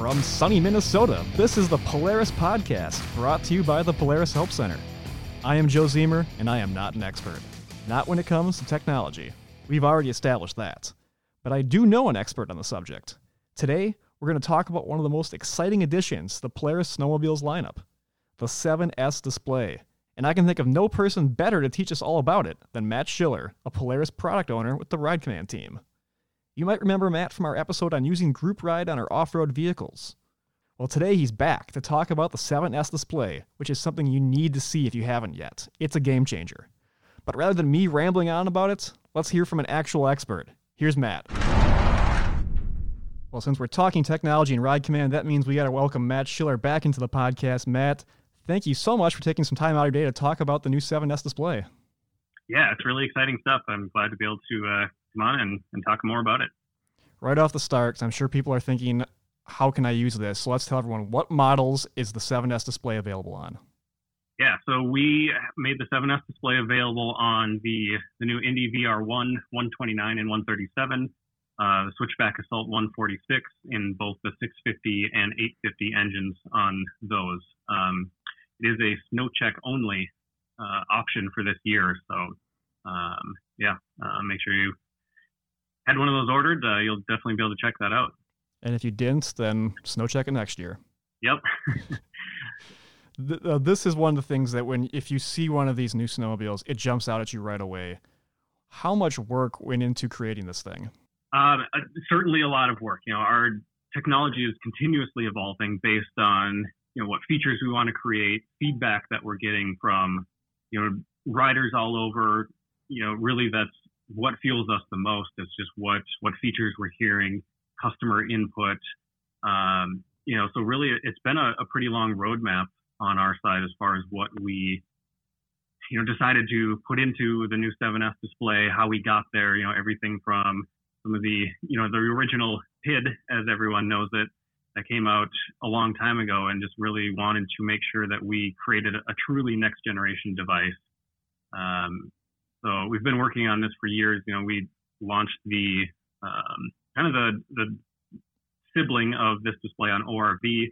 From sunny Minnesota, this is the Polaris Podcast, brought to you by the Polaris Help Center. I am Joe Zemer, and I am not an expert. Not when it comes to technology. We've already established that. But I do know an expert on the subject. Today, we're going to talk about one of the most exciting additions to the Polaris Snowmobiles lineup, the 7S display. And I can think of no person better to teach us all about it than Matt Schiller, a Polaris product owner with the Ride Command team. You might remember Matt from our episode on using Group Ride on our off-road vehicles. Well, today he's back to talk about the 7S display, which is something you need to see if you haven't yet. It's a game changer. But rather than me rambling on about it, let's hear from an actual expert. Here's Matt. Well, since we're talking technology and Ride Command, that means we got to welcome Matt Schiller back into the podcast. Matt, thank you so much for taking some time out of your day to talk about the new 7S display. Yeah, it's really exciting stuff. I'm glad to be able to come on and talk more about it. Right off the start, 'cause I'm sure people are thinking, how can I use this? So let's tell everyone, what models is the 7S display available on? Yeah, so we made the 7S display available on the new Indy VR1, 129, and 137, the Switchback Assault 146 in both the 650 and 850 engines on those. It is a snow check only option for this year, so make sure you had one of those ordered. You'll definitely be able to check that out. And if you didn't, then snow check it next year. Yep. This is one of the things that if you see one of these new snowmobiles, it jumps out at you right away. How much work went into creating this thing? Certainly a lot of work. Our technology is continuously evolving based on, what features we want to create, feedback that we're getting from, riders all over. Really that's what fuels us the most. It's just what features we're hearing, customer input. So really it's been a pretty long roadmap on our side as far as what we, decided to put into the new 7S display, how we got there, everything from some of the, the original PID, as everyone knows it, that came out a long time ago, and just really wanted to make sure that we created a truly next generation device. So we've been working on this for years. We launched the the sibling of this display on ORV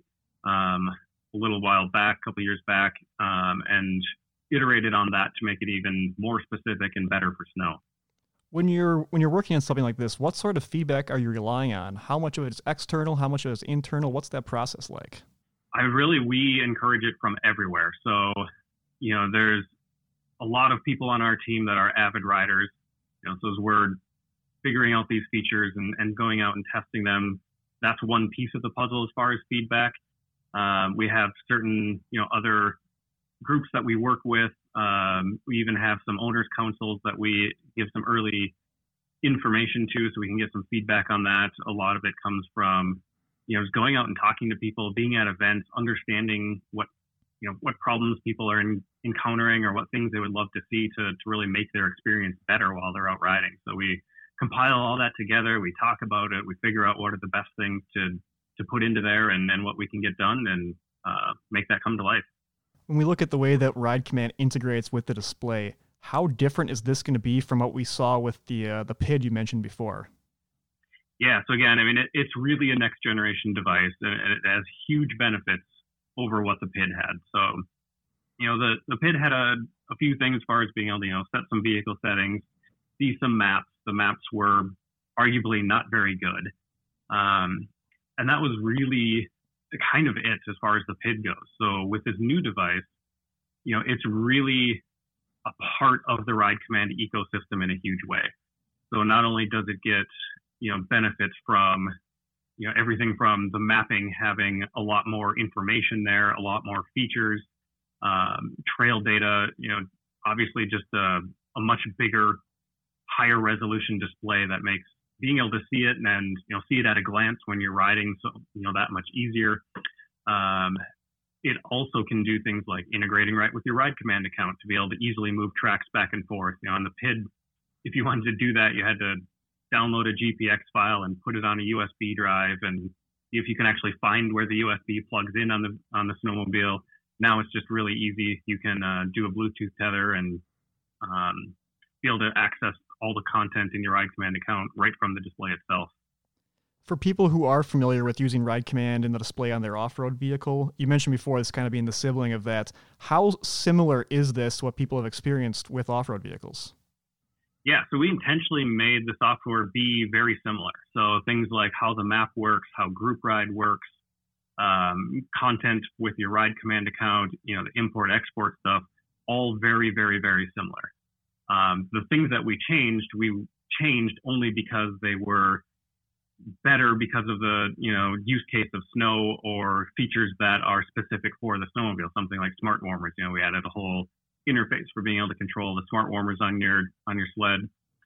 a little while back, a couple years back, and iterated on that to make it even more specific and better for snow. When you're working on something like this, what sort of feedback are you relying on? How much of it is external? How much of it is internal? What's that process like? We encourage it from everywhere. So, there's a lot of people on our team that are avid riders. So as we're figuring out these features and going out and testing them, that's one piece of the puzzle as far as feedback. We have certain, other groups that we work with. We even have some owners' councils that we give some early information to, so we can get some feedback on that. A lot of it comes from, just going out and talking to people, being at events, understanding what problems people are encountering or what things they would love to see to really make their experience better while they're out riding. So we compile all that together. We talk about it. We figure out what are the best things to put into there and what we can get done and make that come to life. When we look at the way that Ride Command integrates with the display, how different is this going to be from what we saw with the PID you mentioned before? Yeah, so again, it's really a next generation device, and it has huge benefits over what the PID had. So, the PID had a few things as far as being able to, set some vehicle settings, see some maps. The maps were arguably not very good. And that was really kind of it as far as the PID goes. So with this new device, it's really a part of the Ride Command ecosystem in a huge way. So not only does it get, benefits from, everything from the mapping having a lot more information there, a lot more features, trail data, obviously just a much bigger, higher resolution display that makes being able to see it and see it at a glance when you're riding, so that much easier. It also can do things like integrating right with your Ride Command account to be able to easily move tracks back and forth. On the PID, if you wanted to do that, you had to download a GPX file and put it on a USB drive and see if you can actually find where the USB plugs in on the snowmobile. Now it's just really easy. You can do a Bluetooth tether and be able to access all the content in your Ride Command account right from the display itself. For people who are familiar with using Ride Command in the display on their off-road vehicle, you mentioned before this kind of being the sibling of that. How similar is this to what people have experienced with off-road vehicles? Yeah, so we intentionally made the software be very similar. So things like how the map works, how Group Ride works, content with your Ride Command account, the import-export stuff, all very, very, very similar. The things that we changed only because they were better because of the use case of snow or features that are specific for the snowmobile, something like smart warmers. We added a whole interface for being able to control the smart warmers on your sled,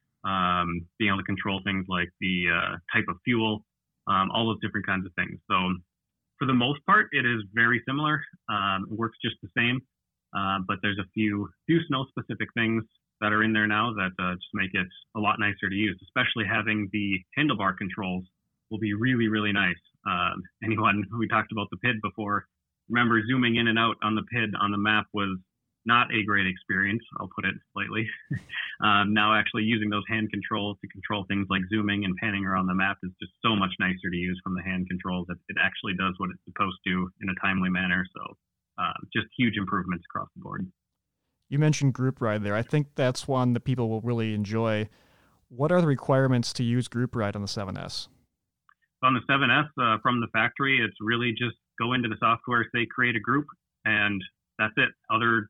being able to control things like the type of fuel, all those different kinds of things. So for the most part, it is very similar. It works just the same, but there's a few snow specific things that are in there now that just make it a lot nicer to use, especially having the handlebar controls will be really, really nice. Anyone who we talked about the PID before, remember zooming in and out on the PID on the map was not a great experience, I'll put it lightly. Now actually using those hand controls to control things like zooming and panning around the map is just so much nicer to use from the hand controls that it actually does what it's supposed to in a timely manner. So just huge improvements across the board. You mentioned Group Ride there. I think that's one that people will really enjoy. What are the requirements to use Group Ride on the 7S? On the 7S from the factory, it's really just go into the software, say create a group, and that's it. Other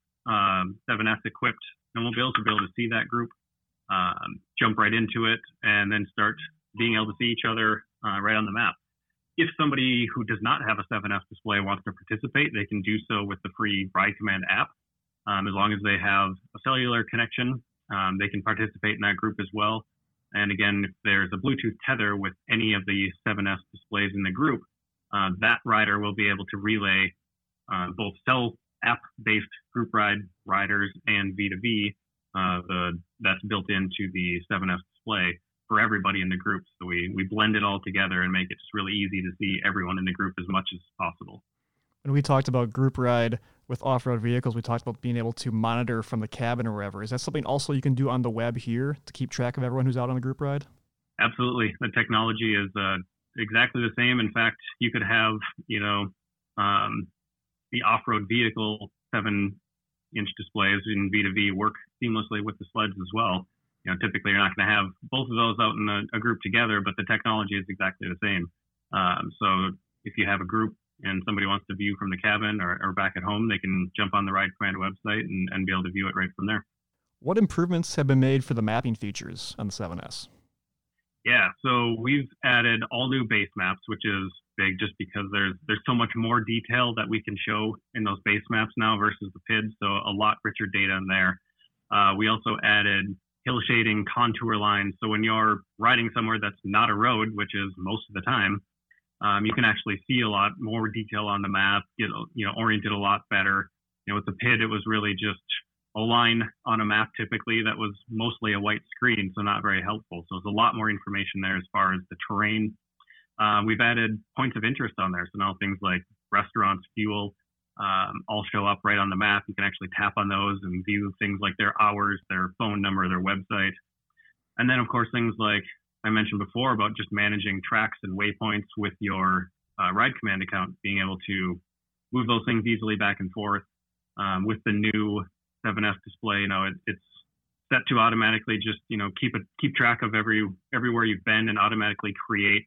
7S equipped snowmobiles will be able to see that group, jump right into it, and then start being able to see each other right on the map. If somebody who does not have a 7S display wants to participate, they can do so with the free Ride Command app. As long as they have a cellular connection, they can participate in that group as well. And again, if there's a Bluetooth tether with any of the 7S displays in the group, that rider will be able to relay both cell app-based Group Ride riders and V2V that's built into the 7S display for everybody in the group. So we blend it all together and make it just really easy to see everyone in the group as much as possible. When we talked about Group Ride with off-road vehicles, we talked about being able to monitor from the cabin or wherever. Is that something also you can do on the web here to keep track of everyone who's out on the Group Ride? Absolutely. The technology is exactly the same. In fact, you could have, the off-road vehicle 7-inch displays in V2V work seamlessly with the sleds as well. Typically you're not going to have both of those out in a group together, but the technology is exactly the same. So if you have a group and somebody wants to view from the cabin or back at home, they can jump on the Ride Command website and be able to view it right from there. What improvements have been made for the mapping features on the 7S? Yeah, so we've added all new base maps, which is big just because there's so much more detail that we can show in those base maps now versus the PID, so a lot richer data in there. We also added hill shading contour lines, so when you're riding somewhere that's not a road, which is most of the time, you can actually see a lot more detail on the map, get oriented a lot better. With the PID, it was really just a line on a map typically that was mostly a white screen, so not very helpful. So there's a lot more information there as far as the terrain. We've added points of interest on there, so now things like restaurants, fuel, all show up right on the map. You can actually tap on those and view things like their hours, their phone number, their website. And then, of course, things like I mentioned before about just managing tracks and waypoints with your Ride Command account, being able to move those things easily back and forth. With the new 7S display, it's set to automatically just keep track of everywhere you've been and automatically create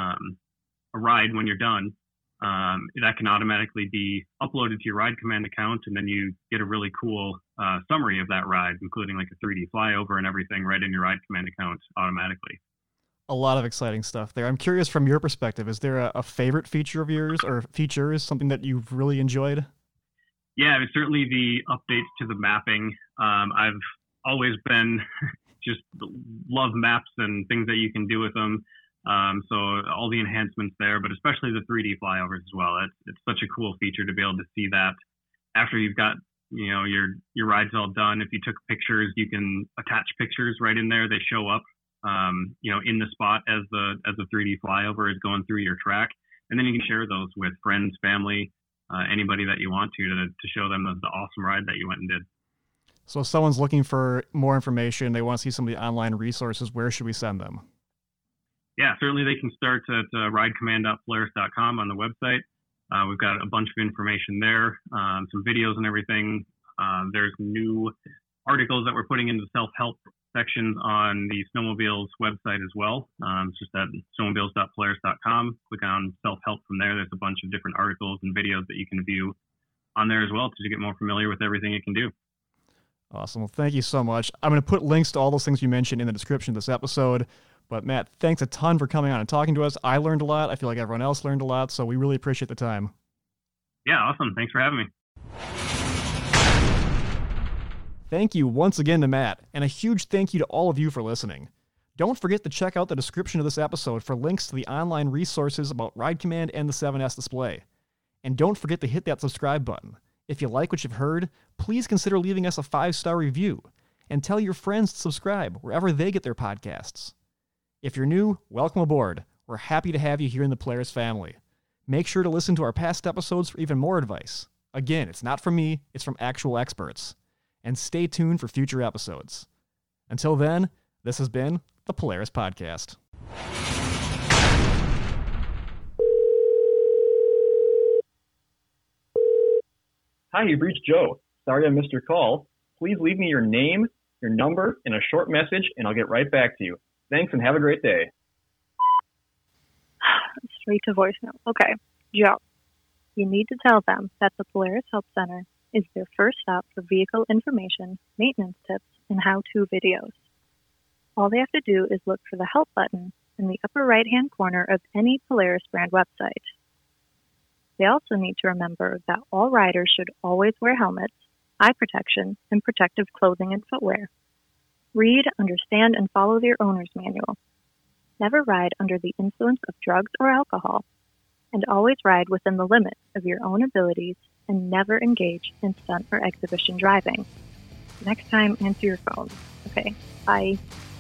a ride when you're done. That can automatically be uploaded to your Ride Command account, and then you get a really cool summary of that ride, including like a 3D flyover and everything right in your Ride Command account automatically. A lot of exciting stuff there. I'm curious from your perspective, is there a favorite feature of yours or features, something that you've really enjoyed? Yeah, it's certainly the updates to the mapping. I've always been just love maps and things that you can do with them. So all the enhancements there, but especially the 3D flyovers as well. It's such a cool feature to be able to see that after you've got your ride's all done. If you took pictures, you can attach pictures right in there. They show up in the spot as the 3D flyover is going through your track, and then you can share those with friends, family, anybody that you want to show them the awesome ride that you went and did. So if someone's looking for more information, they want to see some of the online resources, where should we send them? Yeah, certainly they can start at ridecommand.polaris.com on the website. We've got a bunch of information there, some videos and everything. There's new articles that we're putting into the self-help sections on the Snowmobiles website as well. It's just at snowmobiles.polaris.com. Click on self-help from there. There's a bunch of different articles and videos that you can view on there as well to get more familiar with everything it can do. Awesome. Well, thank you so much. I'm going to put links to all those things you mentioned in the description of this episode. But Matt, thanks a ton for coming on and talking to us. I learned a lot. I feel like everyone else learned a lot. So we really appreciate the time. Yeah, awesome. Thanks for having me. Thank you once again to Matt, and a huge thank you to all of you for listening. Don't forget to check out the description of this episode for links to the online resources about Ride Command and the 7S display. And don't forget to hit that subscribe button. If you like what you've heard, please consider leaving us a 5-star review, and tell your friends to subscribe wherever they get their podcasts. If you're new, welcome aboard. We're happy to have you here in the Polaris family. Make sure to listen to our past episodes for even more advice. Again, it's not from me, it's from actual experts. And stay tuned for future episodes. Until then, this has been the Polaris Podcast. Hi, you've reached Joe. Sorry I missed your call. Please leave me your name, your number, and a short message, and I'll get right back to you. Thanks, and have a great day. Straight to voicemail. Okay. Joe, you need to tell them that the Polaris Help Center is their first stop for vehicle information, maintenance tips, and how-to videos. All they have to do is look for the Help button in the upper right-hand corner of any Polaris brand website. They also need to remember that all riders should always wear helmets, eye protection, and protective clothing and footwear. Read, understand, and follow your owner's manual. Never ride under the influence of drugs or alcohol, and always ride within the limits of your own abilities and never engage in stunt or exhibition driving. Next time, answer your phone. Okay, bye.